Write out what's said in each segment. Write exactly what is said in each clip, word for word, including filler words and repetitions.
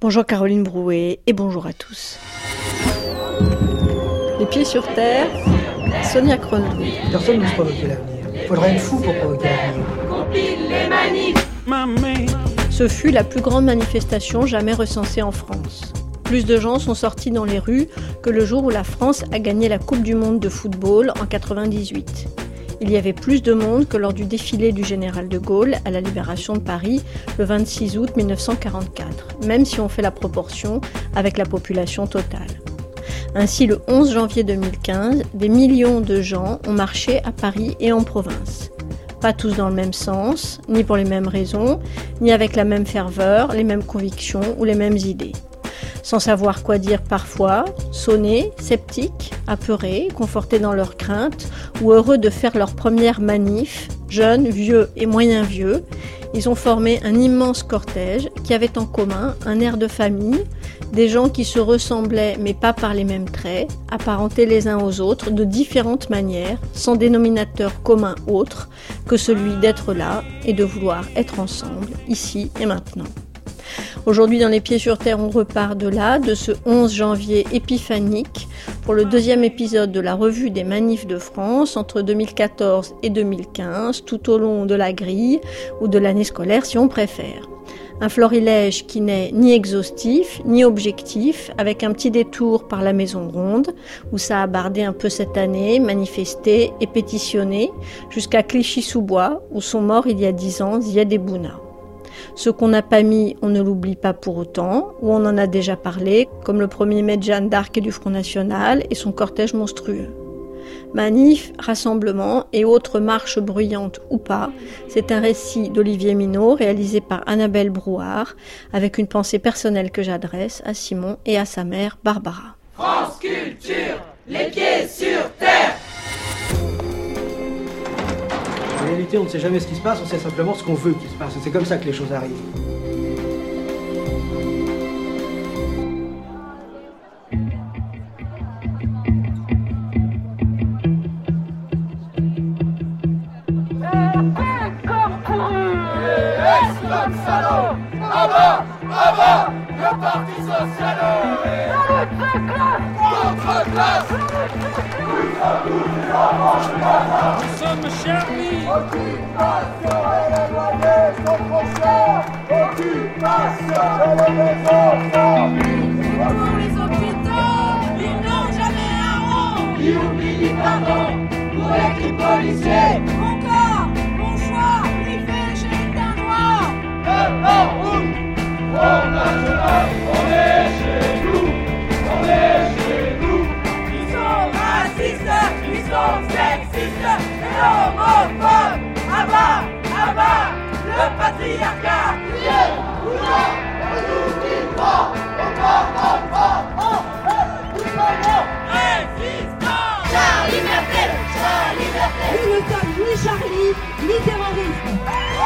Bonjour Caroline Brouet et bonjour à tous. Les pieds sur terre, Sonia Kronlund. Personne n'ose provoquer l'avenir. Il faudrait être fou pour provoquer l'avenir. Ce fut la plus grande manifestation jamais recensée en France. Plus de gens sont sortis dans les rues que le jour où la France a gagné la Coupe du Monde de football en quatre-vingt-dix-huit. Il y avait plus de monde que lors du défilé du général de Gaulle à la Libération de Paris le vingt-six août mille neuf cent quarante-quatre, même si on fait la proportion avec la population totale. Ainsi, le onze janvier deux mille quinze, des millions de gens ont marché à Paris et en province. Pas tous dans le même sens, ni pour les mêmes raisons, ni avec la même ferveur, les mêmes convictions ou les mêmes idées. Sans savoir quoi dire parfois, sonnés, sceptiques, apeurés, confortés dans leurs craintes ou heureux de faire leur première manif, jeunes, vieux et moyens vieux, ils ont formé un immense cortège qui avait en commun un air de famille, des gens qui se ressemblaient mais pas par les mêmes traits, apparentés les uns aux autres de différentes manières, sans dénominateur commun autre que celui d'être là et de vouloir être ensemble, ici et maintenant. Aujourd'hui, dans Les Pieds sur Terre, on repart de là, de ce onze janvier épiphanique, pour le deuxième épisode de la revue des manifs de France entre deux mille quatorze et deux mille quinze, tout au long de la grille ou de l'année scolaire si on préfère. Un florilège qui n'est ni exhaustif, ni objectif, avec un petit détour par la Maison Ronde, où ça a bardé un peu cette année, manifesté et pétitionné, jusqu'à Clichy-sous-Bois, où sont morts il y a dix ans Ziad et Bouna. Ce qu'on n'a pas mis, on ne l'oublie pas pour autant, où on en a déjà parlé, comme le premier mai de Jeanne d'Arc et du Front National et son cortège monstrueux. Manif, rassemblement et autres marches bruyantes ou pas, c'est un récit d'Olivier Minot réalisé par Annabelle Brouard, avec une pensée personnelle que j'adresse à Simon et à sa mère Barbara. France Culture, les pieds sur terre. En réalité, on ne sait jamais ce qui se passe, on sait simplement ce qu'on veut qu'il se passe. Et c'est comme ça que les choses arrivent. Comme salaud, à bas, à bas, le parti socialo. La lutte de classe, contre classe. Nous sommes Charlie. Occupation et les loyers sont trop chers. Occupation et les maisons sont. Pour les hôpitaux, ils n'ont jamais un rond. Ils oublient du pardon pour les crimes policiers. Mon corps, mon choix, l'I V G est un droit. En route, Front National, on est chez nous, on est chez nous. Ils sont racistes, ils sont sexistes et homophobes. À bas, à bas, le patriarcat. Yeah, oula, on nous dit pas, on part en pas, on est totalement résistants. La liberté, la liberté. Nous ne sommes ni Charlie, ni terrorisme.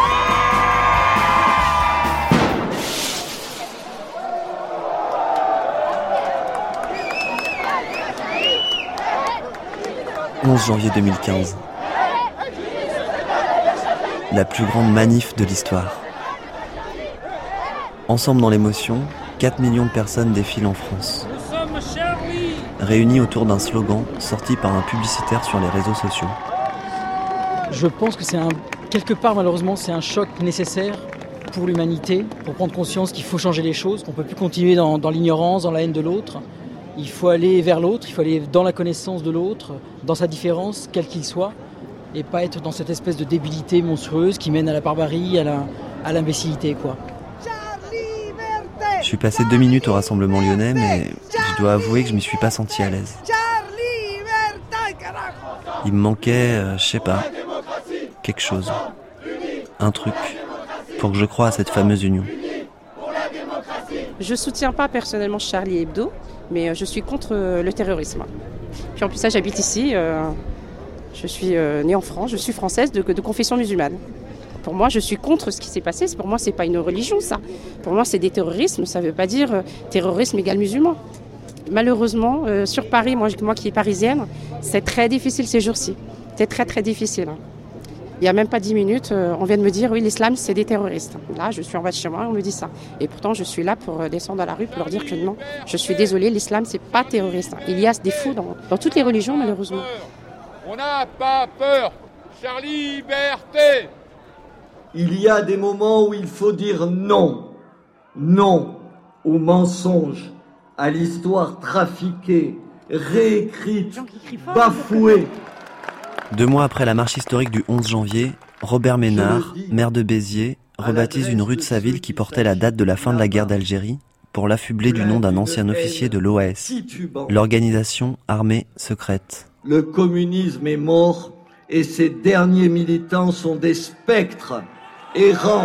onze janvier deux mille quinze. La plus grande manif de l'histoire. Ensemble dans l'émotion, quatre millions de personnes défilent en France. Réunies autour d'un slogan sorti par un publicitaire sur les réseaux sociaux. Je pense que c'est un, quelque part malheureusement, c'est un choc nécessaire pour l'humanité, pour prendre conscience qu'il faut changer les choses, qu'on ne peut plus continuer dans, dans l'ignorance, dans la haine de l'autre. Il faut aller vers l'autre, il faut aller dans la connaissance de l'autre, dans sa différence, quel qu'il soit, et pas être dans cette espèce de débilité monstrueuse qui mène à la barbarie, à, la, à l'imbécilité, quoi. Je suis passé deux minutes au Rassemblement Lyonnais, mais je dois avouer que je m'y suis pas senti à l'aise. Il me manquait, euh, je sais pas, quelque chose, un truc, pour que je croie à cette fameuse union. Je soutiens pas personnellement Charlie Hebdo, mais je suis contre le terrorisme. Puis en plus ça, j'habite ici, euh, je suis euh, née en France, je suis française de, de confession musulmane. Pour moi, je suis contre ce qui s'est passé. Pour moi, c'est pas une religion, ça. Pour moi, c'est des terrorismes. Ça veut pas dire euh, terrorisme égale musulman. Malheureusement, euh, sur Paris, moi, moi qui est parisienne, c'est très difficile ces jours-ci. C'est très très difficile. Il n'y a même pas dix minutes, euh, on vient de me dire oui, l'islam c'est des terroristes. Là, je suis en bas de chez moi, on me dit ça. Et pourtant, je suis là pour descendre dans la rue pour leur dire que non, je suis désolée, l'islam c'est pas terroriste. Il y a des fous dans, dans toutes les religions malheureusement. On n'a pas peur. Charlie, liberté. Il y a des moments où il faut dire non. Non au mensonge, à l'histoire trafiquée, réécrite, bafouée. Deux mois après la marche historique du onze janvier, Robert Ménard, maire de Béziers, rebaptise une rue de sa ville qui portait la date de la fin de la guerre d'Algérie pour l'affubler du nom d'un ancien officier de l'O A S, l'organisation armée secrète. Le communisme est mort et ses derniers militants sont des spectres errants,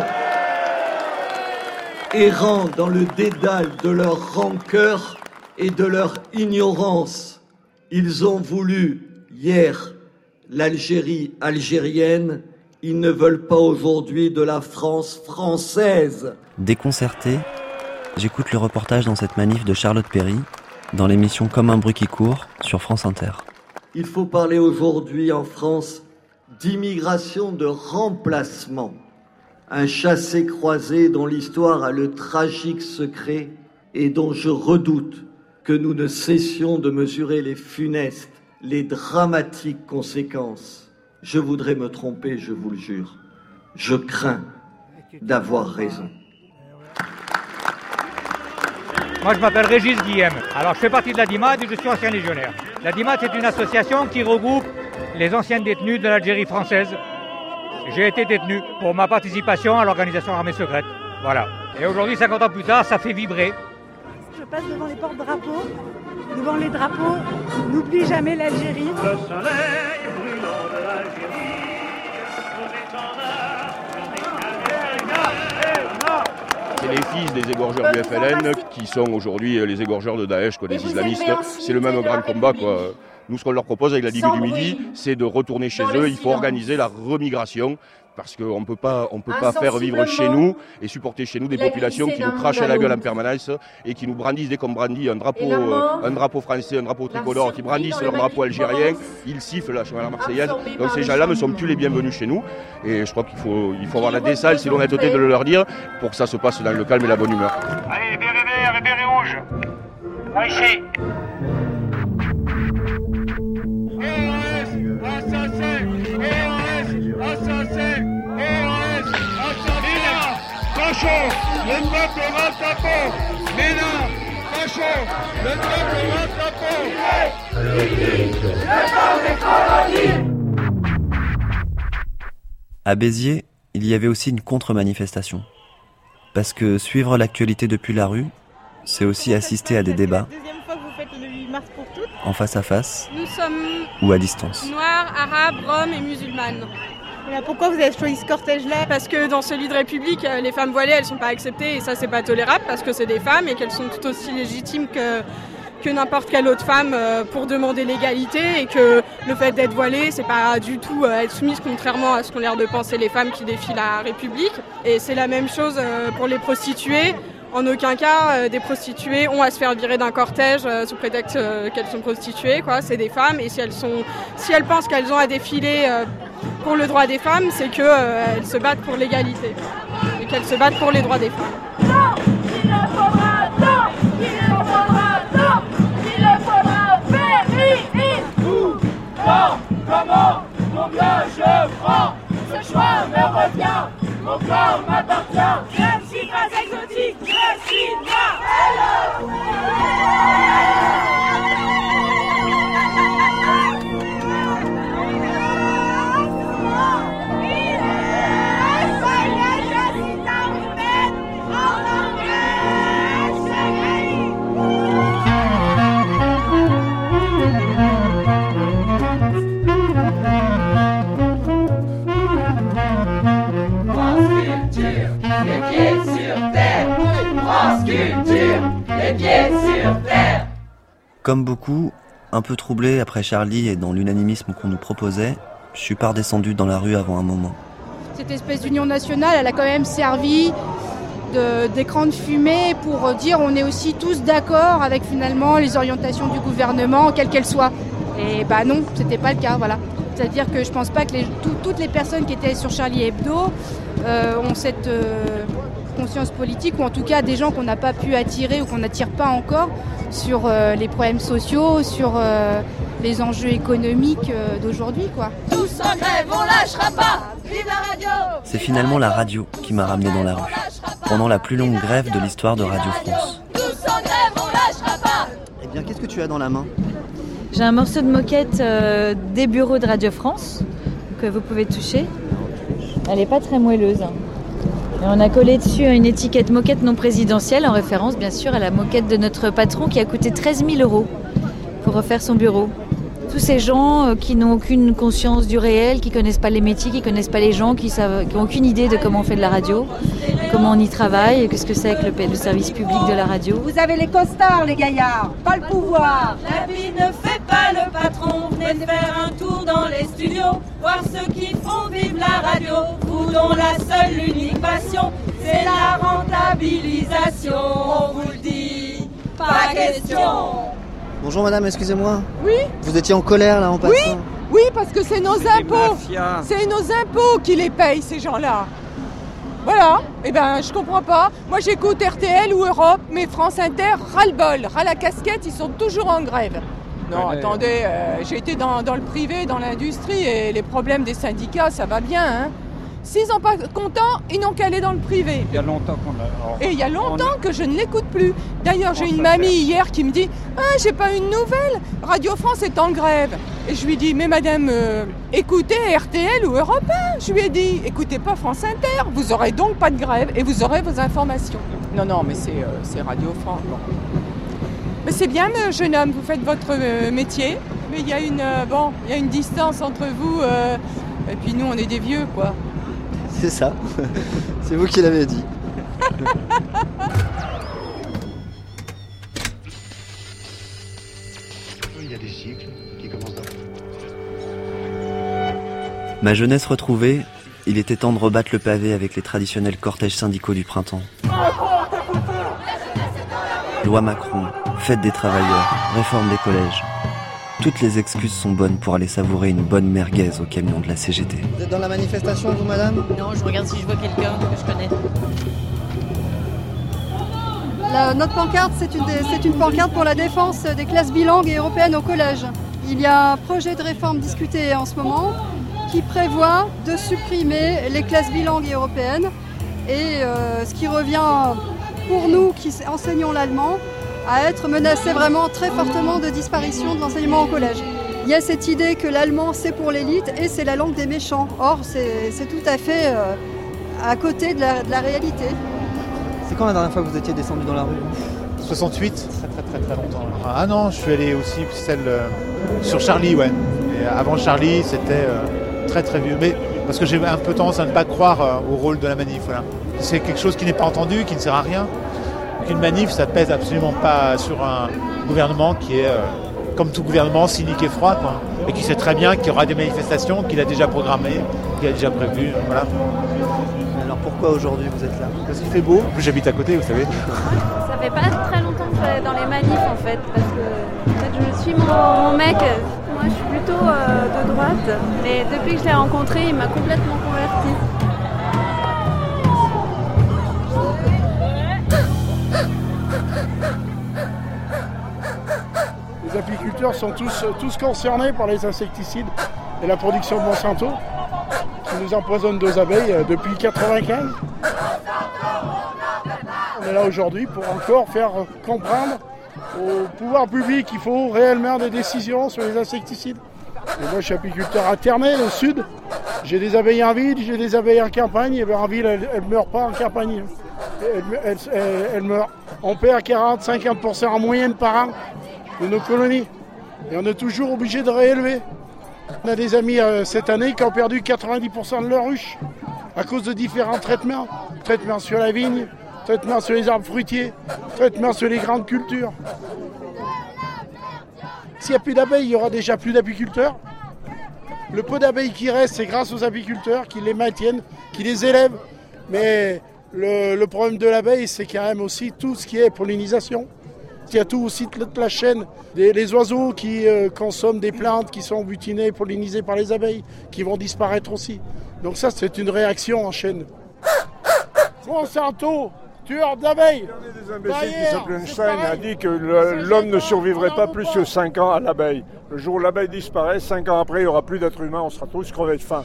errants dans le dédale de leur rancœur et de leur ignorance. Ils ont voulu, hier, l'Algérie algérienne, ils ne veulent pas aujourd'hui de la France française. Déconcerté, j'écoute le reportage dans cette manif de Charlotte Perry, dans l'émission Comme un bruit qui court, sur France Inter. Il faut parler aujourd'hui en France d'immigration de remplacement. Un chassé-croisé dont l'histoire a le tragique secret et dont je redoute que nous ne cessions de mesurer les funestes, les dramatiques conséquences. Je voudrais me tromper, je vous le jure. Je crains d'avoir raison. Moi, je m'appelle Régis Guillem. Alors, je fais partie de la DIMAD et je suis ancien légionnaire. La DIMAD, c'est une association qui regroupe les anciens détenus de l'Algérie française. J'ai été détenu pour ma participation à l'organisation armée secrète. Voilà. Et aujourd'hui, cinquante ans plus tard, ça fait vibrer. Je passe devant les porte-drapeaux, devant les drapeaux. N'oublie jamais l'Algérie. Le soleil brûlant de l'Algérie, c'est les fils des égorgeurs du F L N qui sont aujourd'hui les égorgeurs de Daesh, quoi, des islamistes. C'est le même grand combat, quoi. Nous, ce qu'on leur propose avec la Ligue du Midi, c'est de retourner chez eux. Il faut organiser la remigration parce qu'on ne peut pas, on peut pas faire vivre chez nous et supporter chez nous des populations qui nous crachent à la gueule en permanence et qui nous brandissent dès qu'on brandit un drapeau, un drapeau français, un drapeau tricolore, qui brandissent leur drapeau algérien. Ils sifflent la la Marseillaise. Donc ces gens-là ne sont plus les bienvenus chez nous. Et je crois qu'il faut, il faut avoir la décence et l'honnêteté de le leur dire pour que ça se passe dans le calme et la bonne humeur. Allez, béret vert et béret rouge. Moi ici. Cachot, le peuple rate la peau. Ménard, Cachot, le peuple rate la peau. À Béziers, il y avait aussi une contre-manifestation. Parce que suivre l'actualité depuis la rue, c'est aussi assister à des débats. Deuxième fois que vous faites le huit mars pour toutes. En face à face. Nous sommes ou à distance. Noirs, arabes, roms et musulmanes. Alors pourquoi vous avez choisi ce cortège-là ? Parce que dans celui de République, les femmes voilées, elles sont pas acceptées et ça, c'est pas tolérable parce que c'est des femmes et qu'elles sont tout aussi légitimes que, que n'importe quelle autre femme pour demander l'égalité et que le fait d'être voilée, c'est pas du tout être soumise contrairement à ce qu'ont l'air de penser les femmes qui défilent à République. Et c'est la même chose pour les prostituées. En aucun cas, des prostituées ont à se faire virer d'un cortège sous prétexte qu'elles sont prostituées, quoi. C'est des femmes et si elles sont, si elles pensent qu'elles ont à défiler pour le droit des femmes, c'est qu'elles euh, se battent pour l'égalité et qu'elles se battent pour les droits des femmes. Non, il le faudra, non, il le faudra, non, il le faudra, vérifier. Où, quand, comment, combien je prends, ce choix me revient, mon corps m'appartient. Je ne suis pas exotique, je suis noir. Hello. Comme beaucoup, un peu troublé après Charlie et dans l'unanimisme qu'on nous proposait, je suis pas redescendu dans la rue avant un moment. Cette espèce d'union nationale, elle a quand même servi de, d'écran de fumée pour dire on est aussi tous d'accord avec finalement les orientations du gouvernement, quelles qu'elles soient. Et bah non, c'était pas le cas, voilà. C'est-à-dire que je ne pense pas que les, tout, toutes les personnes qui étaient sur Charlie Hebdo euh, ont cette euh, conscience politique, ou en tout cas des gens qu'on n'a pas pu attirer ou qu'on n'attire pas encore sur euh, les problèmes sociaux, sur euh, les enjeux économiques euh, d'aujourd'hui, quoi. Tous en grève, on lâchera pas. Vive la radio. C'est finalement la radio qui m'a ramené dans la rue, pendant la plus longue grève de l'histoire de Radio France. Tous en grève, on lâchera pas. Eh bien, qu'est-ce que tu as dans la main ? J'ai un morceau de moquette euh, des bureaux de Radio France que vous pouvez toucher. Elle n'est pas très moelleuse. Et on a collé dessus une étiquette moquette non présidentielle en référence bien sûr à la moquette de notre patron qui a coûté treize mille euros pour refaire son bureau. Tous ces gens euh, qui n'ont aucune conscience du réel, qui ne connaissent pas les métiers, qui ne connaissent pas les gens, qui n'ont aucune idée de comment on fait de la radio, comment on y travaille, qu'est-ce que c'est que le, le service public de la radio. Vous avez les costards, les gaillards, pas le pouvoir. La vie ne fait pas le patron. Venez faire un tour dans les studios, voir ceux qui font vivre la radio. Vous dont la seule unique passion, c'est la rentabilisation. On vous le dit, pas question. Bonjour madame, excusez-moi. Oui. Vous étiez en colère là en passant ? Oui, oui, parce que c'est nos impôts. C'est nos impôts qui les payent, ces gens-là. Voilà, eh ben je comprends pas. Moi j'écoute R T L ou Europe, mais France Inter, ras-le-bol, ras la casquette, ils sont toujours en grève. Non, ouais, attendez, euh, j'ai été dans, dans le privé, dans l'industrie, et les problèmes des syndicats, ça va bien, hein. S'ils sont pas contents, ils n'ont qu'à aller dans le privé. Il y a longtemps qu'on a... Alors, et il y a longtemps que je ne l'écoute plus. D'ailleurs, j'ai une mamie hier qui me dit « Ah, j'ai pas une nouvelle, Radio France est en grève ». Et je lui dis « Mais madame, euh, écoutez R T L ou Europe un ». Je lui ai dit « Écoutez pas France Inter, vous aurez donc pas de grève et vous aurez vos informations ». Non, non, mais c'est, euh, c'est Radio France. Bon. Mais c'est bien, jeune homme, vous faites votre euh, métier. Mais il y a une, euh, bon, il y a une distance entre vous euh, et puis nous, on est des vieux, quoi. C'est ça, c'est vous qui l'avez dit. Il y a des cycles qui commencent d'abord. Ma jeunesse retrouvée, il était temps de rebattre le pavé avec les traditionnels cortèges syndicaux du printemps. Loi Macron, fête des travailleurs, réforme des collèges. Toutes les excuses sont bonnes pour aller savourer une bonne merguez au camion de la C G T. Vous êtes dans la manifestation, vous, madame ? Non, je regarde si je vois quelqu'un que je connais. La, notre pancarte, c'est une, c'est une pancarte pour la défense des classes bilingues et européennes au collège. Il y a un projet de réforme discuté en ce moment qui prévoit de supprimer les classes bilingues et européennes. Et euh, ce qui revient pour nous qui enseignons l'allemand, à être menacé vraiment très fortement de disparition de l'enseignement au collège. Il y a cette idée que l'allemand c'est pour l'élite et c'est la langue des méchants. Or c'est, c'est tout à fait euh, à côté de la, de la réalité. C'est quand la dernière fois que vous étiez descendu dans la rue ? soixante-huit, très très très très longtemps. Ah non, je suis allé aussi celle euh, sur Charlie, ouais. Et avant Charlie, c'était euh, très très vieux. Mais parce que j'ai un peu tendance à ne pas croire euh, au rôle de la manif. Voilà. C'est quelque chose qui n'est pas entendu, qui ne sert à rien. Une manif, ça ne pèse absolument pas sur un gouvernement qui est, euh, comme tout gouvernement, cynique et froid, quoi, et qui sait très bien qu'il y aura des manifestations, qu'il a déjà programmées, qu'il a déjà prévues. Voilà. Alors pourquoi aujourd'hui vous êtes là ? Parce qu'il fait beau. En plus, j'habite à côté, vous savez. Ça fait pas très longtemps que je suis dans les manifs, en fait, parce que en fait, je suis mon, mon mec. Moi, je suis plutôt euh, de droite, mais depuis que je l'ai rencontré, il m'a complètement convertie. Les apiculteurs sont tous, tous concernés par les insecticides et la production de Monsanto qui nous empoisonne nos abeilles depuis quatre-vingt-quinze. On est là aujourd'hui pour encore faire comprendre au pouvoir public qu'il faut réellement des décisions sur les insecticides. Et moi je suis apiculteur à Ternay, au sud. J'ai des abeilles en ville, j'ai des abeilles en campagne. Et bien en ville, elles ne meurent pas en campagne. Elles, elles, elles, elles meurent. On perd quarante à cinquante pour cent en moyenne par an de nos colonies. Et on est toujours obligé de réélever. On a des amis euh, cette année qui ont perdu quatre-vingt-dix pour cent de leurs ruches à cause de différents traitements. Traitements sur la vigne, traitements sur les arbres fruitiers, traitements sur les grandes cultures. S'il n'y a plus d'abeilles, il y aura déjà plus d'apiculteurs. Le peu d'abeilles qui reste, c'est grâce aux apiculteurs qui les maintiennent, qui les élèvent. Mais le, le problème de l'abeille, c'est quand même aussi tout ce qui est pollinisation. Il y a tout aussi toute la chaîne, des, les oiseaux qui euh, consomment des plantes qui sont butinées, pollinisées par les abeilles, qui vont disparaître aussi. Donc ça, c'est une réaction en chaîne. Monsanto, tueur d'abeilles. Des imbéciles qui s'appelle Einstein a dit que le, l'homme ne survivrait pas plus que cinq ans à l'abeille. Le jour où l'abeille disparaît, cinq ans après, il n'y aura plus d'êtres humains, on sera tous crevés de faim.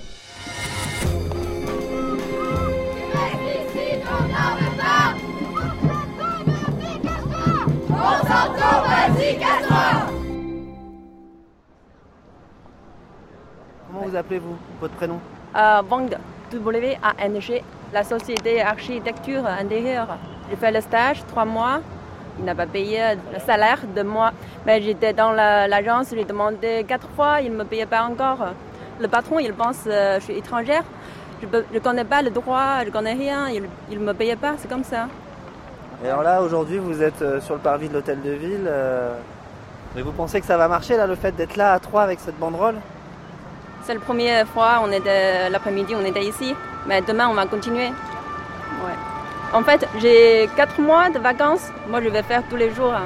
Comment vous appelez-vous? Votre prénom? euh, Wang, W A N G, la société architecture intérieure. J'ai fait le stage, trois mois. Il n'a pas payé le salaire de moi. Mais j'étais dans la, l'agence, j'ai demandé quatre fois, il ne me payait pas encore. Le patron, il pense que euh, je suis étrangère. Je ne connais pas le droit, je ne connais rien. Il ne me payait pas, c'est comme ça. Et alors là, aujourd'hui, vous êtes sur le parvis de l'hôtel de ville. Euh... Mais vous pensez que ça va marcher, là, le fait d'être là à trois avec cette banderole? C'est la première fois, on était, l'après-midi, on était ici. Mais demain, on va continuer. Ouais. En fait, j'ai quatre mois de vacances. Moi, je vais faire tous les jours. Hein.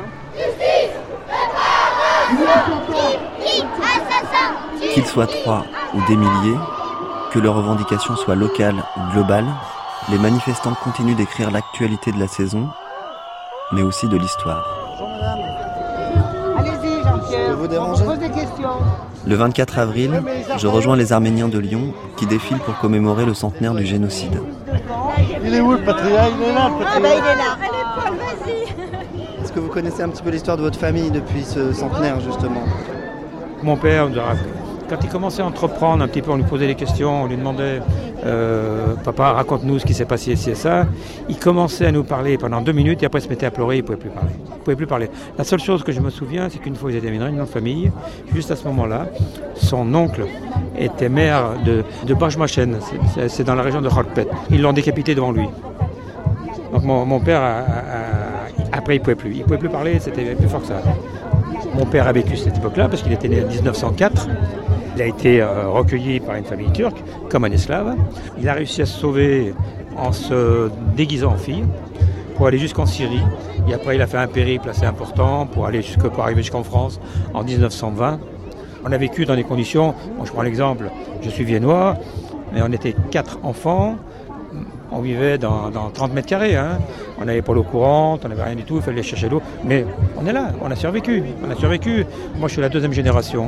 Qu'ils soient trois ou des milliers, que leurs revendications soient locales ou globales, les manifestants continuent d'écrire l'actualité de la saison, mais aussi de l'histoire. Bonjour madame. Allez-y Jean-Pierre, je peux vous déranger ? Pose des questions. Le vingt-quatre avril, je rejoins les Arméniens de Lyon qui défilent pour commémorer le centenaire du génocide. Il est où le patria? Il est là le patria. Ah bah il est là. Allez Paul, vas-y. Est-ce que vous connaissez un petit peu l'histoire de votre famille depuis ce centenaire justement? Mon père, quand il commençait à entreprendre un petit peu, on lui posait des questions, on lui demandait euh, « Papa, raconte-nous ce qui s'est passé ici et ça ». Il commençait à nous parler pendant deux minutes et après il se mettait à pleurer, il ne pouvait plus parler. Il pouvait plus parler. La seule chose que je me souviens, c'est qu'une fois ils étaient dans une réunion de famille, juste à ce moment-là, son oncle était maire de, de Bajmachen, c'est, c'est dans la région de Kharpet. Ils l'ont décapité devant lui. Donc mon, mon père, a, a, a, après il ne pouvait plus. Il ne pouvait plus parler, c'était plus fort que ça. Mon père a vécu cette époque-là parce qu'il était né en dix-neuf cent quatre. Il a été euh, recueilli par une famille turque, comme un esclave. Il a réussi à se sauver en se déguisant en fille pour aller jusqu'en Syrie. Et après, il a fait un périple assez important pour, aller jusque, pour arriver jusqu'en France en dix-neuf cent vingt. On a vécu dans des conditions, bon, je prends l'exemple, je suis viennois, mais on était quatre enfants. On vivait dans, dans trente mètres carrés, hein. On n'avait pas l'eau courante, on n'avait rien du tout, il fallait chercher l'eau. Mais on est là, on a survécu, on a survécu. Moi, je suis la deuxième génération.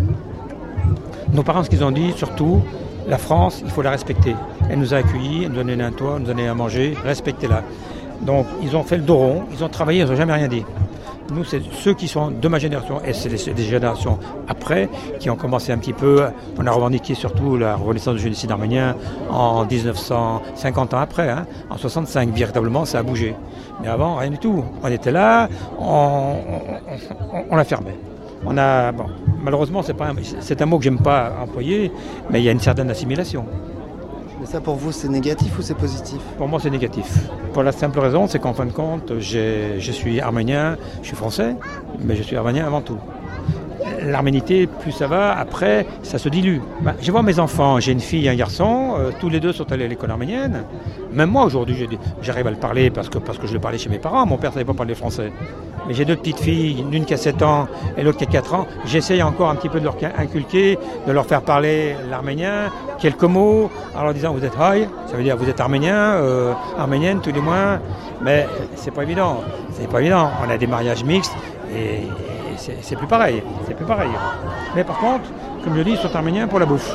Nos parents, ce qu'ils ont dit, surtout, la France, il faut la respecter. Elle nous a accueillis, elle nous a donné un toit, elle nous a donné à manger, respectez-la. Donc, ils ont fait le dos rond, ils ont travaillé, ils n'ont jamais rien dit. Nous, c'est ceux qui sont de ma génération, et c'est des, des générations après, qui ont commencé un petit peu, on a revendiqué surtout la reconnaissance du génocide arménien en dix-neuf cent cinquante ans après, hein, en soixante-cinq, véritablement, ça a bougé. Mais avant, rien du tout. On était là, on, on, on, on la fermait. On a, bon, malheureusement, c'est, pas un, c'est un mot que j'aime pas employer, mais il y a une certaine assimilation. Mais ça, pour vous, c'est négatif ou c'est positif? Pour moi, c'est négatif. Pour la simple raison, c'est qu'en fin de compte, j'ai, je suis arménien, je suis français, mais je suis arménien avant tout. L'arménité, plus ça va, après, ça se dilue. Ben, je vois mes enfants, j'ai une fille et un garçon, euh, tous les deux sont allés à l'école arménienne. Même moi, aujourd'hui, j'arrive à le parler parce que, parce que je le parlais chez mes parents. Mon père ne savait pas parler français. Mais j'ai deux petites filles, l'une qui a sept ans et l'autre qui a quatre ans. J'essaye encore un petit peu de leur inculquer, de leur faire parler l'arménien, quelques mots, en leur disant vous êtes Hay, ça veut dire vous êtes arménien, euh, arménienne tout du moins. Mais c'est pas évident, c'est pas évident. On a des mariages mixtes et, et c'est, c'est plus pareil, c'est plus pareil. Mais par contre, comme je dis, ils sont arméniens pour la bouffe.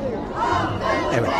Et voilà.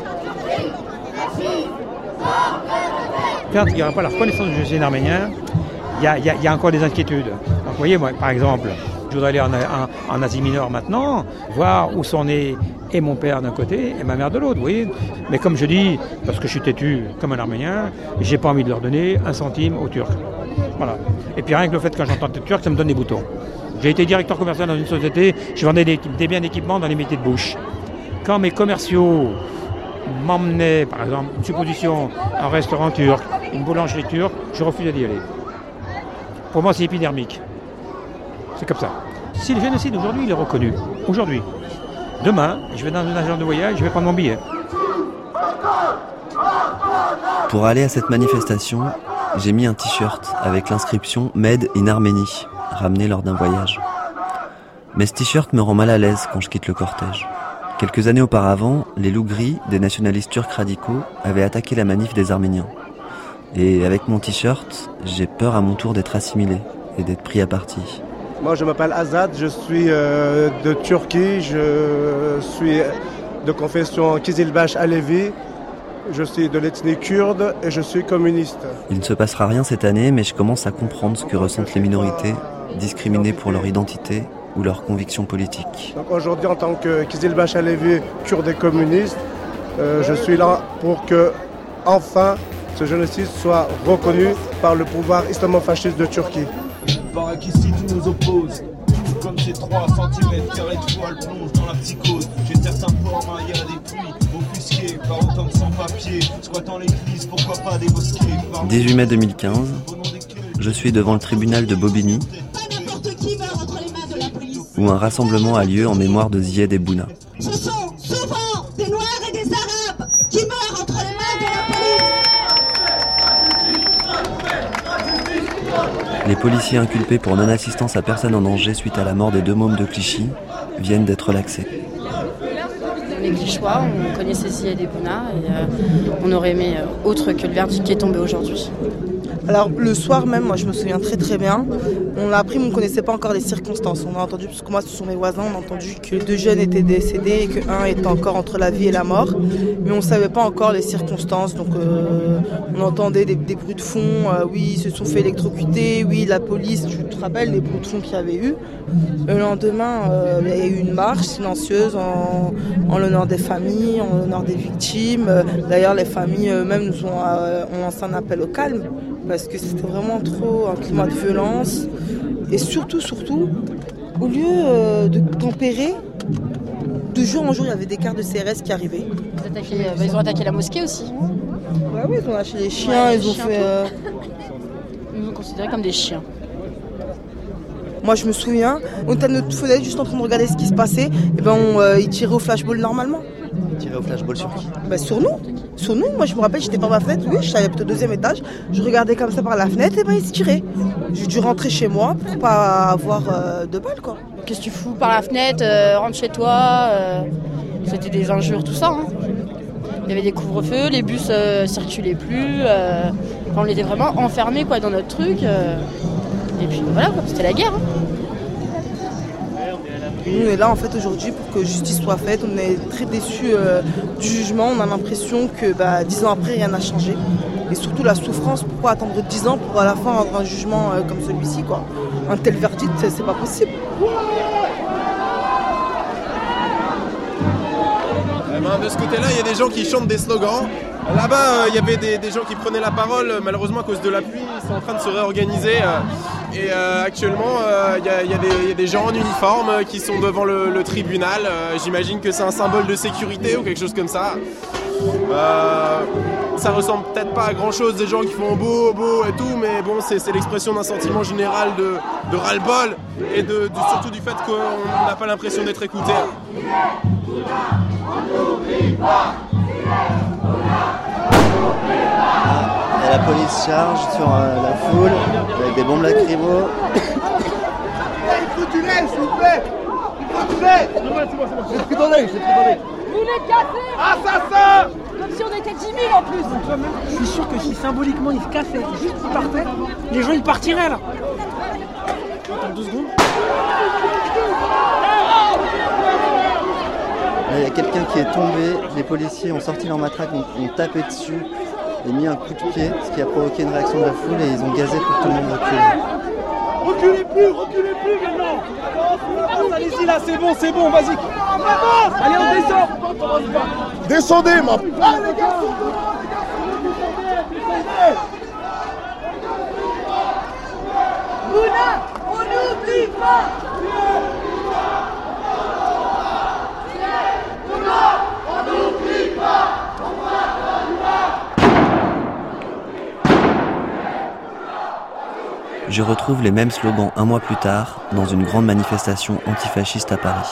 Quand il n'y aura pas la reconnaissance du génocide arménien, il y, a, il, y a, il y a encore des inquiétudes. Donc vous voyez, moi, par exemple, je voudrais aller en, en, en Asie mineure maintenant, voir où sont nés et mon père d'un côté et ma mère de l'autre, vous voyez. Mais comme je dis, parce que je suis têtu comme un Arménien, j'ai pas envie de leur donner un centime aux Turcs. Voilà. Et puis rien que le fait quand j'entends les Turcs, ça me donne des boutons. J'ai été directeur commercial dans une société, je vendais des, des biens d'équipement dans les métiers de bouche. Quand mes commerciaux m'emmenaient, par exemple, une supposition, un restaurant turc, une boulangerie turque, je refusais d'y aller. Pour moi, c'est épidermique. C'est comme ça. Si le génocide aujourd'hui, il est reconnu, aujourd'hui, demain, je vais dans une agence de voyage, je vais prendre mon billet. Pour aller à cette manifestation, j'ai mis un t-shirt avec l'inscription « Made in Arménie », ramené lors d'un voyage. Mais ce t-shirt me rend mal à l'aise quand je quitte le cortège. Quelques années auparavant, les loups gris, des nationalistes turcs radicaux, avaient attaqué la manif des Arméniens. Et avec mon t-shirt, j'ai peur à mon tour d'être assimilé et d'être pris à partie. Moi, je m'appelle Azad, je suis euh, de Turquie, je suis de confession Kizilbash Alevi, je suis de l'ethnie kurde et je suis communiste. Il ne se passera rien cette année, mais je commence à comprendre ce que ressentent les minorités, discriminées pour leur identité ou leurs convictions politiques. Donc aujourd'hui, en tant que Kizilbash Alevi, kurde et communiste, euh, je suis là pour que, enfin, ce génocide soit reconnu par le pouvoir islamo-fasciste de Turquie. Paraît qu'ici tout nous oppose. Comme ces trois centimètres carrés de toile plonge dans la psychose. J'ai certains formats, il y a des pluies offusquées par autant de sans-papiers. Squattant l'église, pourquoi pas des mosquées. dix-huit mai deux mille quinze, je suis devant le tribunal de Bobigny, où un rassemblement a lieu en mémoire de Zied Ebouna. Ce sont souvent des Noirs et des Arabes qui meurent entre les mains de la police. Les policiers inculpés pour non-assistance à personne en danger suite à la mort des deux mômes de Clichy viennent d'être relaxés. On est Clichy-chois, on connaissait Zied Ebouna et euh, on aurait aimé euh, autre que le verdict qui est tombé aujourd'hui. Alors le soir même, moi je me souviens très très bien, on l'a appris mais on ne connaissait pas encore les circonstances. On a entendu, parce que moi ce sont mes voisins, on a entendu que deux jeunes étaient décédés et qu'un était encore entre la vie et la mort. Mais on ne savait pas encore les circonstances, donc euh, on entendait des, des bruits de fond, euh, oui ils se sont fait électrocuter, oui la police, tu te rappelles les bruits de fond qu'il y avait eu. Le lendemain, euh, il y a eu une marche silencieuse en, en l'honneur des familles, en l'honneur des victimes. D'ailleurs les familles eux-mêmes nous ont, euh, ont lancé un appel au calme. Parce que c'était vraiment trop un climat de violence. Et surtout, surtout, au lieu euh, de tempérer, de jour en jour, il y avait des cars de C R S qui arrivaient. Ils, attaqué, bah, ils ont attaqué la mosquée aussi. Ouais, oui, ils ont lâché les chiens, ouais, ils les ont chiens fait... Euh... Ils nous ont considérés comme des chiens. Moi, je me souviens, on était à notre fenêtre juste en train de regarder ce qui se passait. Et ben, on, euh, ils tiraient au flashball normalement. Ils tiraient au flashball sur qui? Bah, sur nous. Sur nous, moi je me rappelle, j'étais par ma fenêtre, oui, j'étais au deuxième étage, je regardais comme ça par la fenêtre et ben ils se tiraient. J'ai dû rentrer chez moi pour pas avoir euh, de balles quoi. Qu'est-ce que tu fous par la fenêtre, euh, rentre chez toi, euh, c'était des injures, tout ça. Hein. Il y avait des couvre-feux, les bus euh, circulaient plus, euh, on était vraiment enfermés quoi, dans notre truc. Euh, et puis voilà, quoi, c'était la guerre. Hein. Nous, on est là en fait aujourd'hui pour que justice soit faite. On est très déçus euh, du jugement. On a l'impression que bah, dix ans après, rien n'a changé. Et surtout la souffrance. Pourquoi attendre dix ans pour à la fin avoir un jugement euh, comme celui-ci quoi. Un tel verdict, c'est, c'est pas possible. Eh ben, de ce côté-là, il y a des gens qui chantent des slogans. Là-bas, il euh, y avait des, des gens qui prenaient la parole. Malheureusement, à cause de la pluie, ils sont en train de se réorganiser. Euh, et euh, actuellement, il euh, y, y, y a des gens en uniforme euh, qui sont devant le, le tribunal. Euh, j'imagine que c'est un symbole de sécurité ou quelque chose comme ça. Euh, ça ressemble peut-être pas à grand-chose, des gens qui font beau, beau et tout, mais bon, c'est, c'est l'expression d'un sentiment général de, de ras-le-bol et de, de, surtout du fait qu'on n'a pas l'impression d'être écouté. Et la police charge sur euh, la foule avec des bombes lacrymo. Il faut du lait, s'il vous plaît. Il faut du lait. Non, non, c'est bon, c'est bon. J'ai pris dans l'œil, j'ai pris dans l'œil. Vous les cassez. Assassin. Comme si on était dix mille en plus. Je suis sûr que si symboliquement ils se cassaient, juste ils partaient, les gens ils partiraient là. Attends deux secondes. Là, il y a quelqu'un qui est tombé, les policiers ont sorti leur matraque, ont, ont tapé dessus et mis un coup de pied, ce qui a provoqué une réaction de la foule et ils ont gazé pour que tout le monde recule. Reculez plus, reculez plus maintenant. Allez-y là, c'est bon, c'est bon, vas-y. Allez, on descend. Descendez, ma. Ah les gars, Bouna, on n'oublie pas. On n'oublie pas, on pardonne pas. Je retrouve les mêmes slogans un mois plus tard dans une grande manifestation antifasciste à Paris.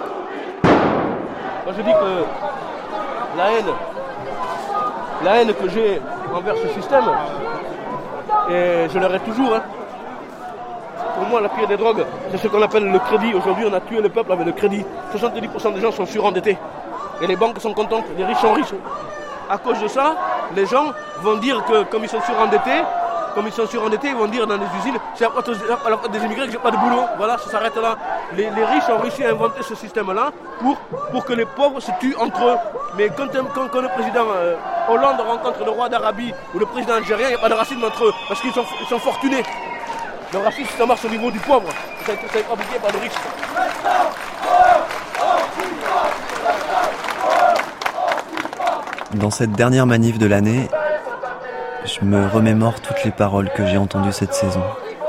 Moi je dis que la haine, la haine que j'ai envers ce système, et je l'aurai toujours. Hein. Pour moi, la pire des drogues, c'est ce qu'on appelle le crédit. Aujourd'hui, on a tué le peuple avec le crédit. soixante-dix pour cent des gens sont surendettés. Et les banques sont contentes, les riches sont riches. À cause de ça, les gens vont dire que comme ils sont surendettés, comme ils sont surendettés, ils vont dire dans les usines, c'est à la des immigrés que j'ai pas de boulot. Voilà, ça s'arrête là. Les, les riches ont réussi à inventer ce système-là pour, pour que les pauvres se tuent entre eux. Mais quand, quand, quand le président euh, Hollande rencontre le roi d'Arabie ou le président algérien, il n'y a pas de racisme entre eux, parce qu'ils sont, ils sont fortunés. Le racisme, ça marche au niveau du pauvre. Ça a été fabriqué par les riches. Dans cette dernière manif de l'année, je me remémore toutes les paroles que j'ai entendues cette saison.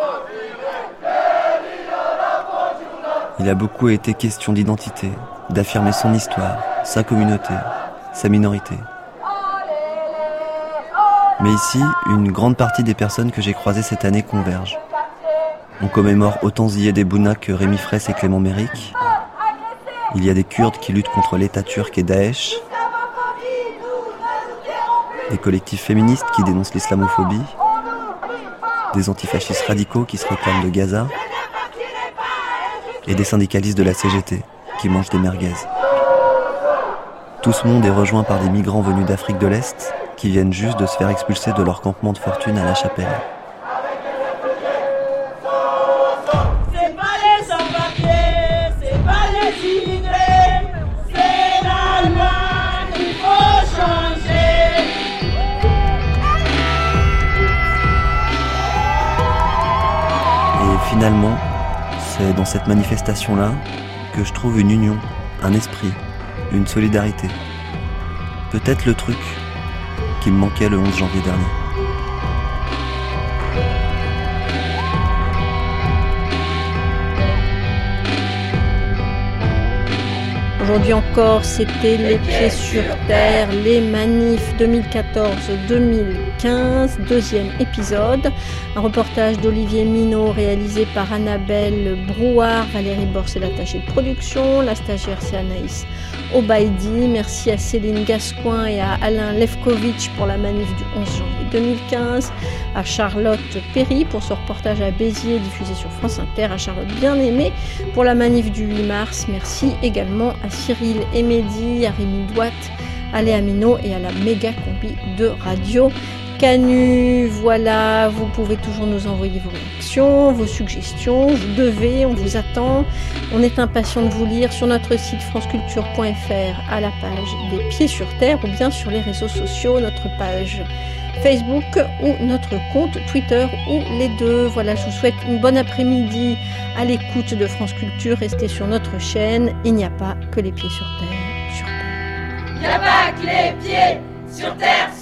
Il a beaucoup été question d'identité, d'affirmer son histoire, sa communauté, sa minorité. Mais ici, une grande partie des personnes que j'ai croisées cette année convergent. On commémore autant Zied Bouna que Rémi Fraisse et Clément Méric. Il y a des Kurdes qui luttent contre l'État turc et Daesh, des collectifs féministes qui dénoncent l'islamophobie, des antifascistes radicaux qui se réclament de Gaza, et des syndicalistes de la C G T qui mangent des merguez. Tout ce monde est rejoint par des migrants venus d'Afrique de l'Est qui viennent juste de se faire expulser de leur campement de fortune à La Chapelle. C'est pas les sans-papiers, c'est pas les immigrés, c'est la loi qu'il faut changer. Et finalement, c'est dans cette manifestation-là que je trouve une union, un esprit, une solidarité. Peut-être le truc qui me manquait le onze janvier dernier. Aujourd'hui encore, c'était Les Pieds sur Terre, les manifs deux mille quatorze deux mille quinze, deuxième épisode. Un reportage d'Olivier Minot réalisé par Annabelle Brouard, Valérie Borse est l'attachée de production, la stagiaire c'est Anaïs Obaidi. Merci à Céline Gascoin et à Alain Lefkovitch pour la manif du onze janvier deux mille quinze, à Charlotte Perry pour ce reportage à Béziers diffusé sur France Inter, à Charlotte Bien-Aimée pour la manif du huit mars. Merci également à Cyril Emédi, à Rémi Douat, à Léa Minot et à la méga combi de Radio Canu. Voilà, vous pouvez toujours nous envoyer vos réactions, vos suggestions, vous devez, on vous attend. On est impatient de vous lire sur notre site franceculture point f r à la page des Pieds sur Terre ou bien sur les réseaux sociaux, notre page Facebook ou notre compte Twitter ou les deux. Voilà, je vous souhaite une bonne après-midi à l'écoute de France Culture. Restez sur notre chaîne. Il n'y a pas que les pieds sur terre. Sur terre. Il n'y a pas que les pieds sur terre.